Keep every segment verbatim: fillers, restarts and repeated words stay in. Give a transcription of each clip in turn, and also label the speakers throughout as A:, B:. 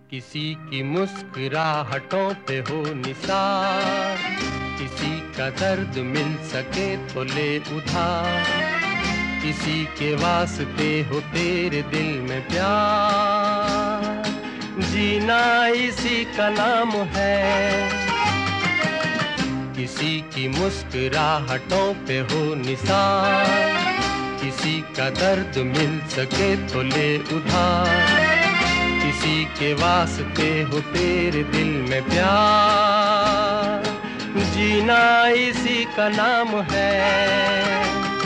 A: किसी की मुस्कुराहटों पे हो निसार, किसी का दर्द मिल सके तो ले उधार, किसी के वास्ते हो तेरे दिल में प्यार, जीना इसी का नाम है। किसी की मुस्कुराहटों पे हो निसार, किसी का दर्द मिल सके तो ले उधार, किसी के वास्ते हो तेरे दिल में प्यार, जीना इसी का नाम है।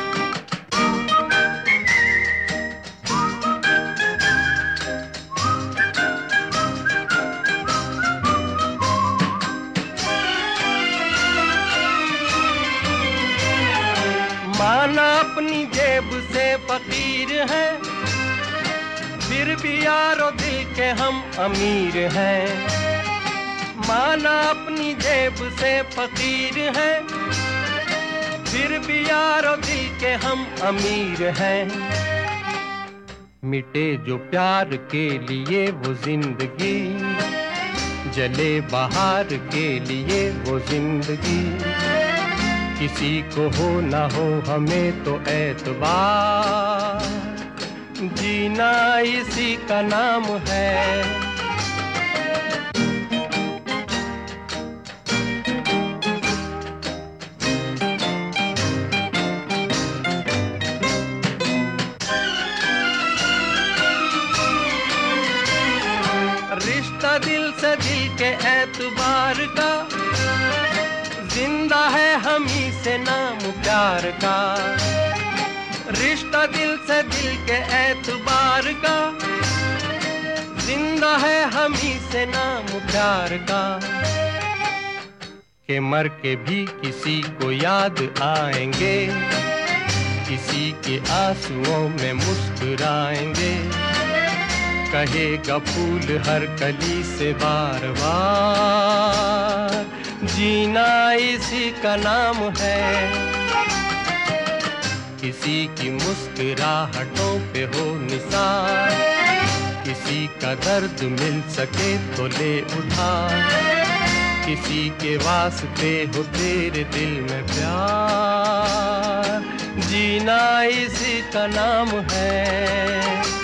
A: माना अपनी जेब से फकीर है, फिर भी यारो दिल के हम अमीर हैं। माना अपनी जेब से फकीर है, फिर भी यारो दिल के हम अमीर हैं। मिटे जो प्यार के लिए वो जिंदगी, जले बहार के लिए वो जिंदगी, किसी को हो ना हो हमें तो एतबार, जीना इसी का नाम है। रिश्ता दिल से दिल के एतबार का, जिंदा है हम ही से नाम प्यार का। रिश्ता दिल से दिल के एतबार का, जिंदा है हम ही से नाम प्यार का। के मर के भी किसी को याद आएंगे, किसी के आंसुओं में मुस्कुराएंगे, कहेगा फूल हर कली से बार बार, जीना इसी का नाम है। किसी की मुस्कुराहटों पे हो निसार, किसी का दर्द मिल सके तो ले उधार, किसी के वास्ते हो तेरे दिल में प्यार, जीना इसी का नाम है।